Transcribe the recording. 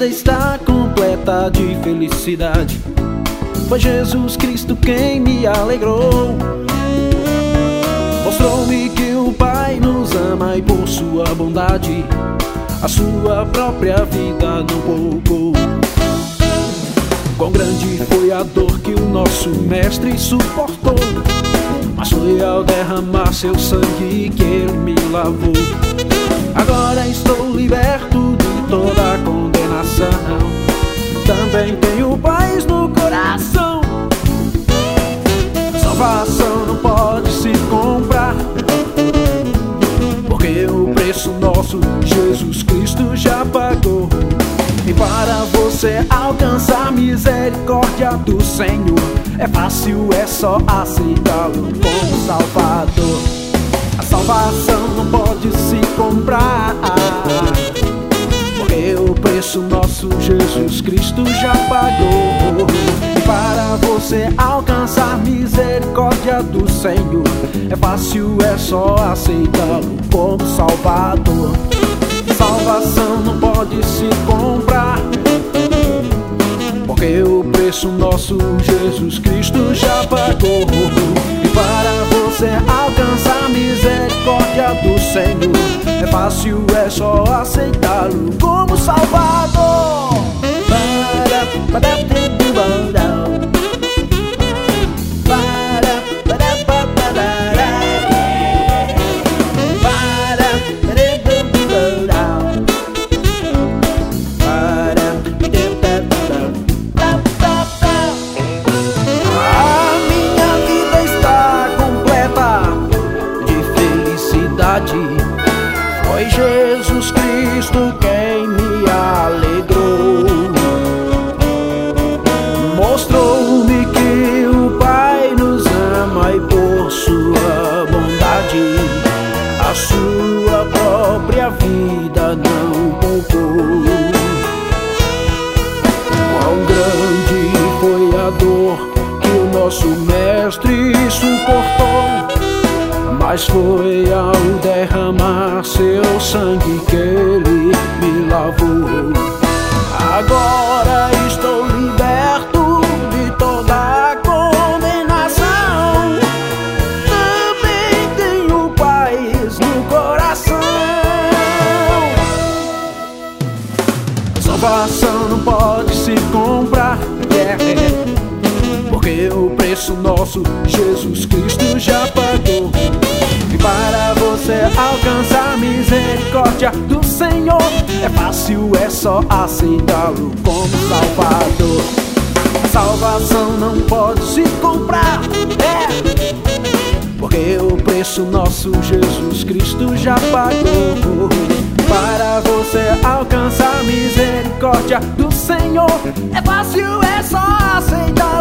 vida está completa de felicidade. Foi Jesus Cristo quem me alegrou. Mostrou-me que o Pai nos ama e por sua bondade a sua própria vida não poupou. Quão grande foi a dor que o nosso mestre suportou, mas foi ao derramar seu sangue que ele me lavou. Agora estou liberto de toda a condenação, também tenho paz no coração. Salvação não pode se comprar, porque o preço nosso Jesus Cristo já pagou. E para você alcançar a misericórdia do Senhor, é fácil, é só aceitá-lo como Salvador. A salvação não pode se comprar, porque o preço nosso Jesus Cristo já pagou. E para você alcançar a misericórdia do Senhor, é fácil, é só aceitá-lo como Salvador. Salvação não pode se comprar, porque o preço nosso Jesus Cristo já pagou. E para você alcançar a misericórdia do Senhor, é fácil, é só aceitá-lo como Salvador. Foi Jesus Cristo quem me alegrou. Mostrou-me que o Pai nos ama e por sua bondade a sua própria vida não poupou. Quão grande foi a dor que o nosso mestre suportou, mas foi ao derramar seu sangue que ele me lavou. Agora estou liberto de toda a condenação, também tenho paz no coração. Salvação não pode se comprar, porque o preço nosso Jesus Cristo já pagou. E para você alcançar a misericórdia do Senhor, é fácil, é só aceitá-lo como Salvador. Salvação não pode se comprar, porque o preço nosso Jesus Cristo já pagou. Para você alcançar a misericórdia do Senhor, é fácil, é só aceitá-lo